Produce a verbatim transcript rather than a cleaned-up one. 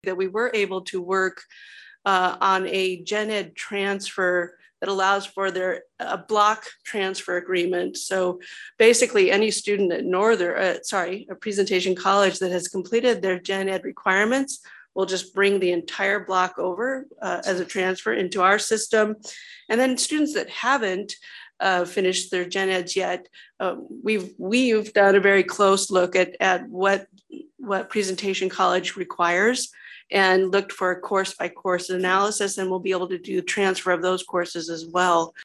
that we were able to work uh, on a gen ed transfer that allows for their a block transfer agreement. So basically any student at Northern, uh, sorry, a Presentation College that has completed their gen ed requirements will just bring the entire block over uh, as a transfer into our system. And then students that haven't uh, finished their gen eds yet, uh, we've, we've done a very close look at, at what, what Presentation College requires and looked for a course by course analysis, and we'll be able to do transfer of those courses as well.